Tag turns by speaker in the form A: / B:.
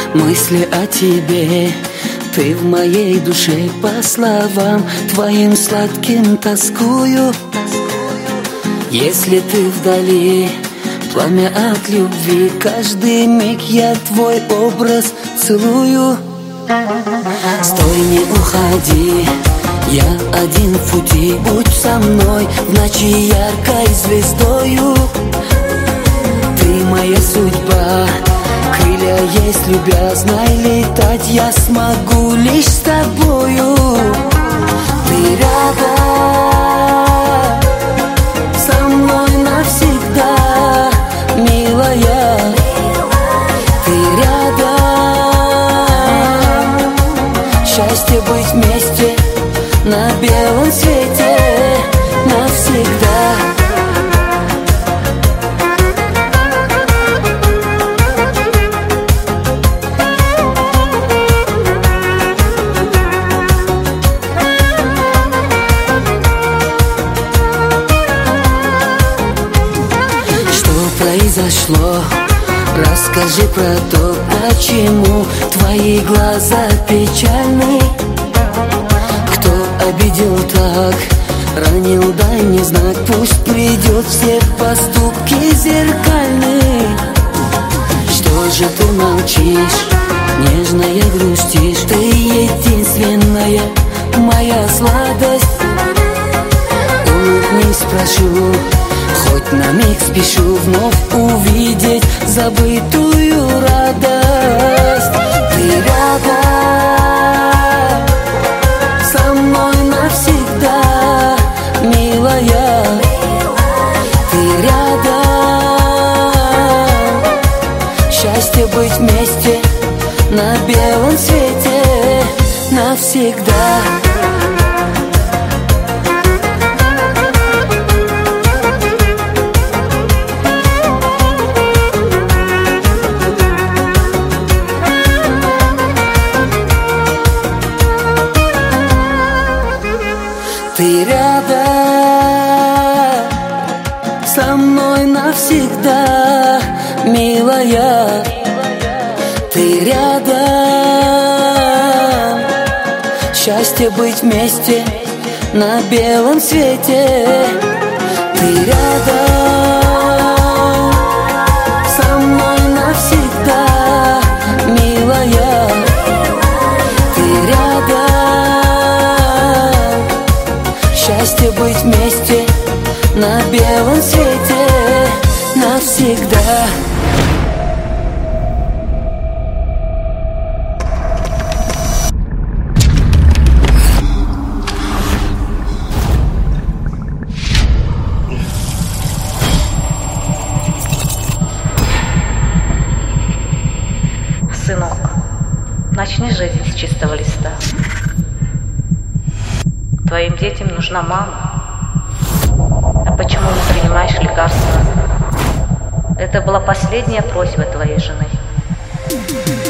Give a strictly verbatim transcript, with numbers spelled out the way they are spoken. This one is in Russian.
A: мысли о тебе. Ты в моей душе, по словам твоим сладким тоскую. Если ты вдали, пламя от любви, каждый миг я твой образ целую. Стой, не уходи, я один в пути. Будь со мной в ночи яркой звездою. Ты моя судьба, крылья есть любя. Знай, летать я смогу лишь с тобою. Ты рядом со мной навсегда, милая. Ты рядом, счастье быть вместе на белом свете навсегда. Произошло, расскажи про то, почему твои глаза печальны. Кто обидел так, ранил, дай мне знак. Пусть придет, все поступки зеркальны. Что же ты молчишь, нежная грустишь? Ты единственная моя сладость. Улыбнись, прошу, хоть на миг спешу вновь увидеть забытую радость. Ты рядом со мной навсегда, милая. Ты рядом, счастье быть вместе на белом свете навсегда. Ты рядом со мной навсегда, милая. Ты рядом, счастье быть вместе на белом свете. Ты рядом со мной навсегда, милая. Ты рядом, счастье быть вместе на белом свете навсегда.
B: Сынок, начни жизнь с чистого листа. Твоим детям нужна мама. А почему не принимаешь лекарства? Это была последняя просьба твоей жены.